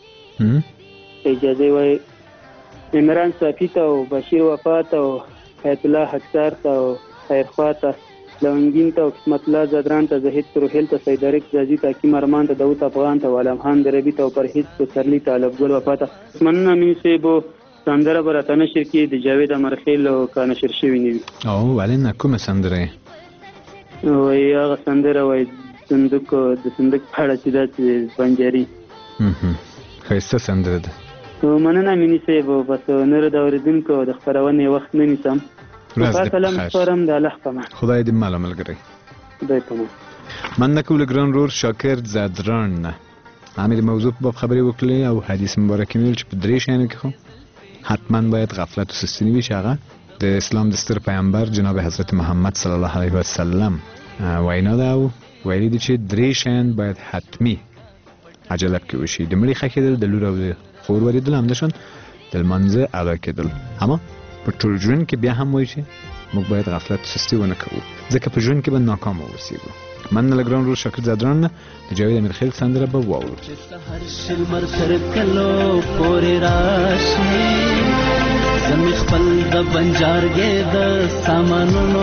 اجازه وایي عمران صافي ته او بشیر وفا ته او حیات الله حقسار ته او خیرخوا ته لونګین ته او قسمت الله زدران ته زهید تروهیل ته سیدارک زازي ته حکیم ارمان ته داود افغان ته علم خان دربي ته او پرهیز پسرلي ته الفګل وفا ته مننه امیني صاحب سندره به راته نشر کړي د جاوید امرخیل که نشر شوي نه وي او ولې نه کومه سندره وایي هغه سندره وایي صندوق د صندوق په اړه چې دا چې بنجاري ښایسته سندره ده. مننه مینی صاحب. بس نور د اورېدونکو د خپرونې وخت نه نیسم. ورځ سلام سپارم د الله په امان. خدای دې ماله ملګری. خدای په امان. من نکول ګران رور شاکر زادران نه امیر موضوع په خبرې وکړلې او حدیث مبارک ویل چې په درې شیانو کې خو حتما باید غفلت او سستی نه وي چې هغه د اسلام د ستر پیغمبر جناب حضرت محمد صلی الله علیه وسلم وینا ده او ویلي دي چې درې شیان باید حتمی عجله کې وشي. د مړي ښخ کېدل، د لور او د خور ورېدل، همداشان د لمانځه ادا کېدل. اما په ټول ژوند کې بیا هم وایي چې موږ باید غفلت سستی ونه کوو ځکه په ژوند کې به ناکام اوسېږو. من له ګران رور شاکر زادران نه د جاوید امیر خیل سندره به واورو. هر شلمر تر کلو پورې راشي زمې خپل د بنجارګې د سامانونو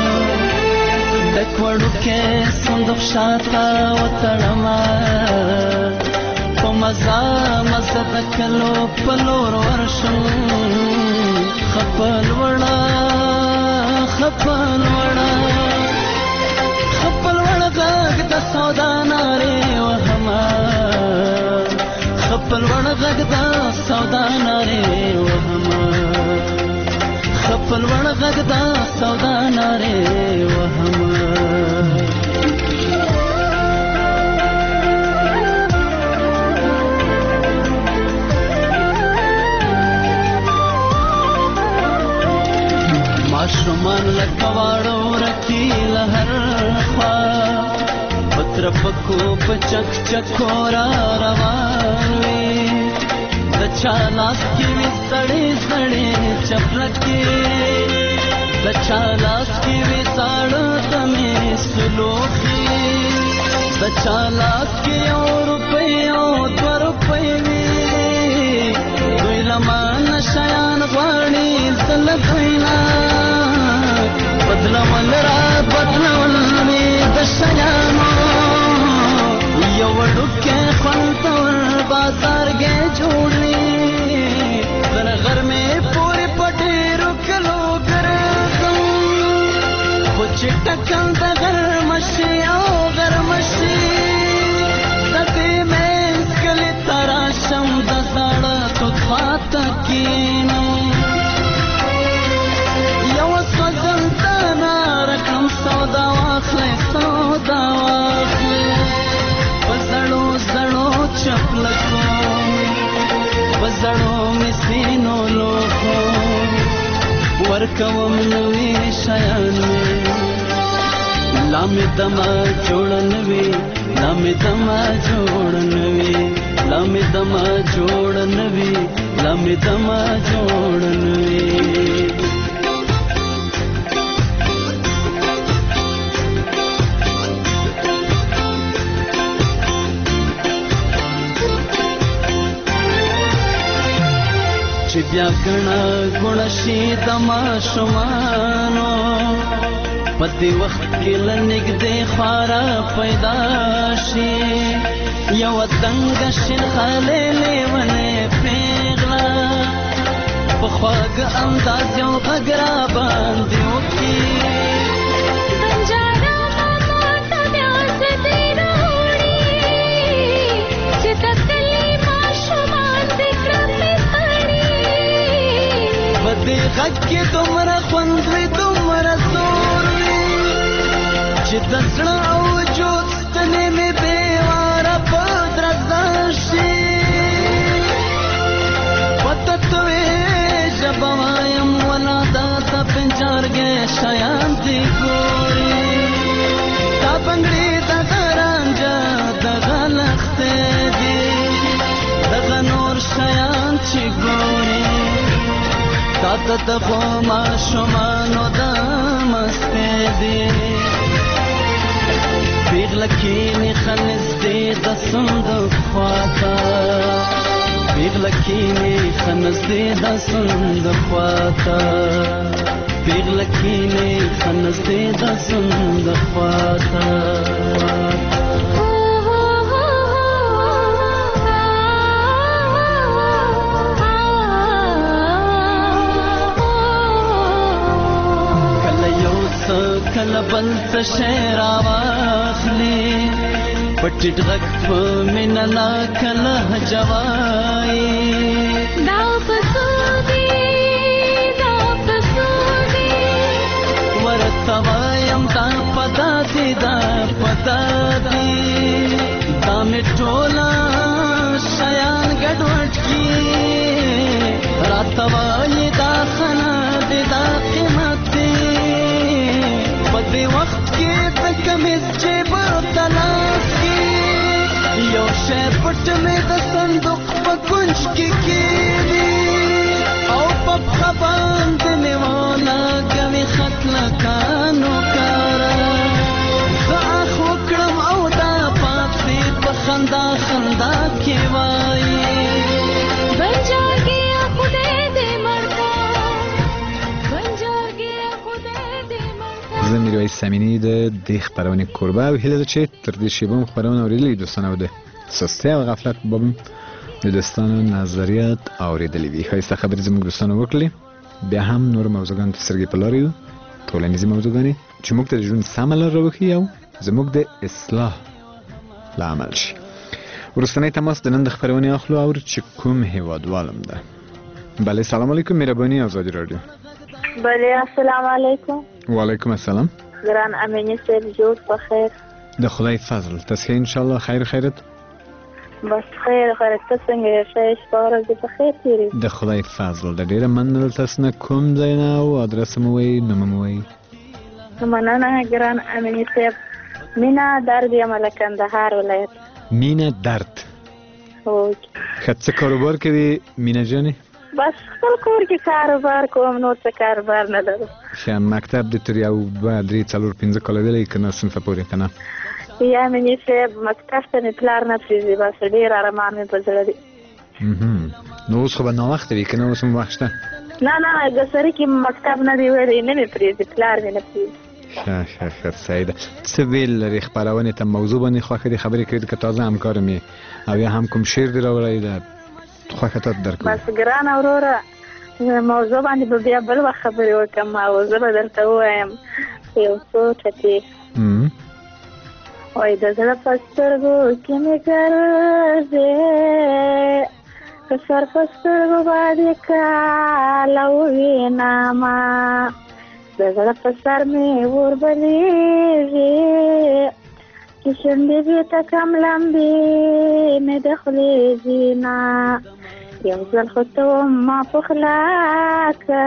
د کوړو کې صندوق شاته وتړما په مزه مزه د کلو په لور ورشم خپل وړه خپل وړه خپل وړه غږ د سودا نارې وهما خپل وړه غږ د سودا نارې وهما خپل وړه غږ د سودا نارې وهما ماشومان لکه واړو رکی لهر خوا پتر پکو پچک چکورا روان وی د چا لاس کې وي سړې سړې چپلکې د چا لاس کې وي ساړه تمې سلوخي د چا لاس کې یو روپۍ او دوه روپۍ وي دوی لمان شیان غواړي زه له دوی نه بدلول را بدلول می د شیانو یو ډوکې خوندور بازار کې جوړوي تر غرمې پورې پټېرو کلو ګرځم خو چې ټکل د غرمشي او غرمشي د دې منځ کلي ته راشم د زاړه توت خواته کښېنم یو سوځنده ناره کړم سودا واخلئ سودا واخلئ په زړو زړو چپلکو په زړو مې سینو لوښو ورکوم نوي شیان مې لا مې دمه جوړه نوي لا مې دمه جوړه نوي لا مې دمه جوړه نوي لا مې دمه جوړه نوي چې بیا ګڼه ګوڼه شي د ماشومانو په دې وخت کې له نږدې خواره پیدا شي یوه دنګه شین خالې لیونې پیغله په خواږه انداز یو غږ را باندې وکړي دې غږ کې دومره خوند وي دومره زور وي چې د زړه او وجود ستنې مې بېواره په درزا شي په تتوې ژبه وایم ولا دا د پنجارګې شیان دي ګوري دا بنګړي دغه رانجه دغه لښتې دي دغه نور شیان چې ګوري تاته د خو ماشومانو د مستې دي پیغله کښېني ښه نږدې د صندوق خواته پیغله کښېني ښه نږدې د صندوق خواته پیغله کښېني ښه نږدې د صندوق خواته کله بل څه شی راواخلي په ټیټ غږ په مینه ناکه لهجه وایي دا په څو دي دا په څو دي ورته وایم دا په داسې دا په داسې دا مې ټوله شیان ګډوډ کړي راته وایي دا ښه نه دی دا قیمت دی په دې وخت کې د کمیس جیب ورته لاس کې یو شی پټ مې د صندوق په کونج کې کېږي او په پښه باندې مې ولګوي خط لکه نوکاره زه اخ وکړم او دا پاتې په خندا خندا کې وایي بنجارګي خدای دې مرکا بنجارګي خدای دې مرکا زه میرویس سمینی د دې خپرونې کوربه او هیله ده چې تر دې شیبه مو خپرونه اورېدلې دوستان او د سستۍ او غفلت په باب د دوستانو نظریات اورېدلې وي ښایسته خبرې زموږ دوستانو وکړلې بیا هم نور موضوعګانو ته سترګې په لاره یو ټولنیزې موضوعګانې چې موږ ته د ژوند سمه لار راوښیي او زموږ د اصلاح لامل شي وروستنی تماس د نن د خپرونې اخلو او چې کوم هیوادوالم ده بله سلام علیکم مهرباني آزادي رادیو بله السلام علیکم وعلیکم السلام ګران امینی صاحب جوړ په خیر د خدای فضل تاسو ان شاء الله خیر خیرت بس خیر خیرت تاسو څنګه یې شپه ورځ په خیر تیری د خدای فضل د ډیره مننه تاسو نه کوم ځای نه او ادرس مو وایي نوم مو وایي مننه ګران امینی صاحب مینا درد یم له کندهار ولایت مینا درد اوه څه کاروبار کوي مینا جانې بس خپل کور کې کاروبار کوم نور څه کاروبار نه لرم ښه مکتب د تر یو دوه درې څلور پنځه کاله ویلی که نه صنفه پورې که نه یا مینې صاحب مکتب ته مې پلار نه پرېږدي بس ډېر ارمان مې په زړه دی نو اوس خو به ناوخته وي که نه اوس هم وخت شته نه نه ګسري کې مکتب نه دی ویلی نه مې پرېږدي پلار مې نه پرېږدي ښه ښه ښه صحیح ده څه ویل لري خپرونې ته موضوع باندې خوښه دي خبرې کوي که تازه همکارم یې او یا هم کوم شعر دې راوړی ده خوښه تا ته درکوي بس ګرانه وروره موضوع باندې به بیا بل وخت خبرې وکړم او زه به درته ووایم یو څو ټکي وایي د زړه په سترګو کې مې ګرځې که سر په سترګو باندې کاله ووینمه د زړه په سر مې وربلیږي چې شونډې دې ته کم لمبې مې د خولې ځینه یو ځل خو ته وما په خوله که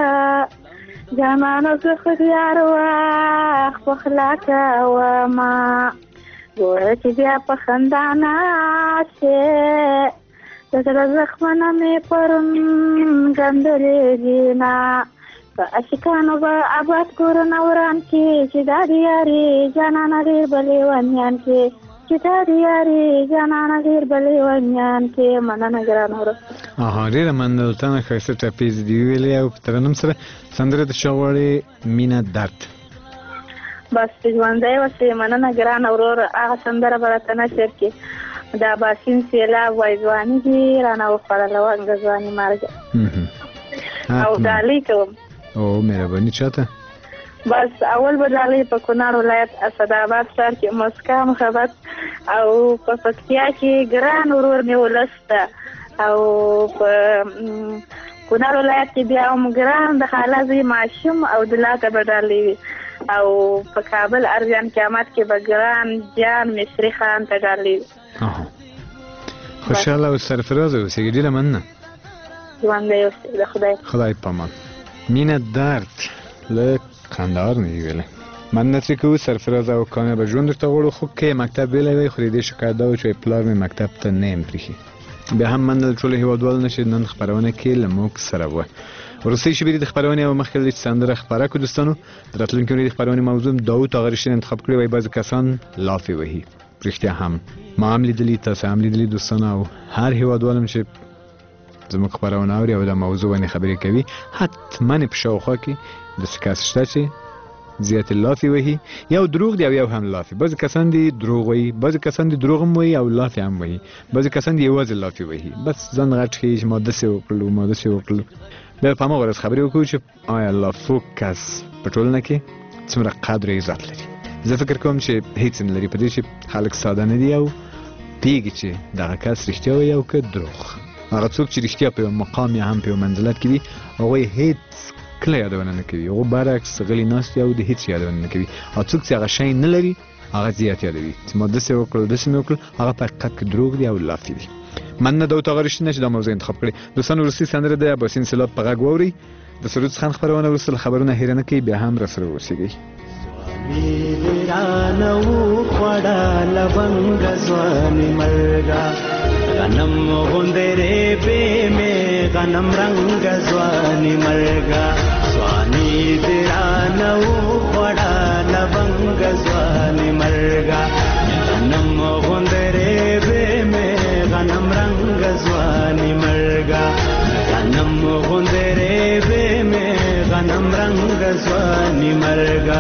جانانه زه خو د هر وخت په خوله کومه ګوره چې بیا په خندا ناستې د زړه زخمونه مې پرون ګندلې دینه په عشقانو به اباد کورونه وران کې چې دا د یارې جانانه ډېر به لیونیان کې چې دا د یارې جانانه ډېر به لیونیان کې مننه ګرانه وروره اها ډېره مننه له تا نه ښایسته ټپیز دې وویلې او په ترنم سره سندره د چا غواړې مینه درد بس ژوندی اوسې مننه ګرانه وروره هغه سندره به راته نشر کړي دا باسین سیلاب وایي ځواني دې رانه وخوړله وانګه ځواني مرګه او ډالۍ کوم او مهرباني چاته بس اول به ډالۍ په کونړ ولایت اسداباد ښار کې مسکا محبت او په پکتیا کې ګران ورور مې ولس ته او په کونړ ولایت کې بیا هم ګران د خاله زوی ماشوم او دلا ته به ډالۍ وي او په کابل ارزیان قیامت کې به ګران جان مصري خان ته ډالۍ وي خوشحاله او سرفرازه اوسېږي ډېره مننه ژوندی اوسې د خدای خدای پامان مینه درد له قندهار نه یې ویلی مننه ترې کوو سرفراز او کامیابه ژوند درته غواړو خو که یې مکتب ویلی وی خو د دې شکایت دا و چې پلار مې مکتب ته نه یم پرېښي بیا هم مننه ټولو هېوادوالو نه چې نن خپرونه کې له موږ سره وه وروستۍ شېبې د خپرونې او مخکې له دې چې سندره خپره کړو دوستانو د راتلونکې اونۍ د خپرونې موضوع داود طاغر رښتین انتخاب کړې وایي بعضې کسان لافې وهي رښتیا هم ما هم لیدلي تاسو هم لیدلي دوستانو او هر هېوادوال هم چې زموږ خپرونه اوري او د موضوع باندې خبرې کوي حتما په شاوخوا کې داسې کس شته چې زیاتې لافې وهي یو دروغ دی او یو هم لافې بعضې کسان دي دروغ وایي بعضې کسان دي دروغ هم وایي او لافې هم وایي بعضې کسان دي یوازې لافې وهي بس ځان غټ ښیي چې ما داسې وکړلو ما داسې وکړلو بیا په هماغه ورځ خبرې وکړو چې آیا لافو کس په ټولنه کې څومره قدر او عزت لري. زه فکر کوم چې هیڅ نه لري په دې چې خلک ساده نه دي او پیږي چې دغه کس رښتیا وایي او که دروغ. هغه څوک چې رښتیا په یو مقام یا هم په یو منزلت کې وي هغوی هیڅ کله یادونه نه کوي، هغوی برعکس غلي ناست دي او د هیڅ یادونه نه کوي. او څوک چې هغه شی نه لري هغه زیات یادوي چې ما داسې وکړل داسې مې وکړل، هغه په حقیقت کې دروغ دي او لافي دي. مننه د هغه رښتینه چې دا موضوع انتخاب کړې. دوستان وروستۍ سندره د اباسین سیلاب په غږ واورئ. د سرود خان خبرونه وروسته له خبرونه هېره نه کوي، بیا هم راسره اوسېږئ. میرانو خوړه لونګ ځواني مرګه غنم غوندرې به مې غنم رنګ ځواني مرګه ځواني میرانو خوړه لونګ ځواني مرګه غنم غوندرې به مې غنم رنګ ځواني مرګه غنم غوندرې به مې غنم رنګ ځواني مرګه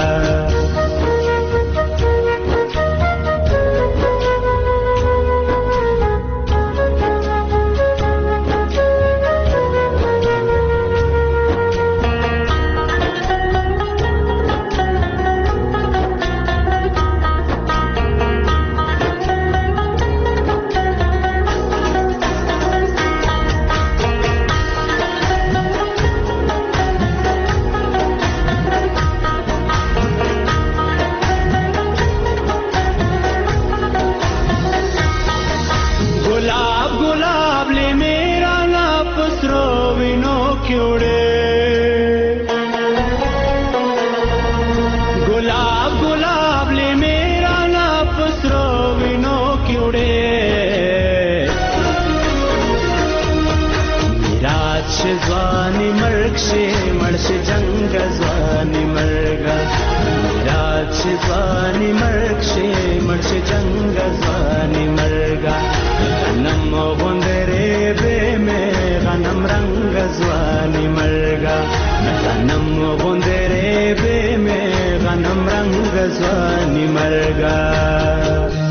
ځواني مرګ شي مړ شي جنګ ځواني مرګه میرات شي ځواني مرګ شي مړ شي جنګ ځواني مرګه غنم غوندرې به مې غنم رنګ ځواني مرګه غنم غوندرې به مې غنم رنګ ځواني مرګه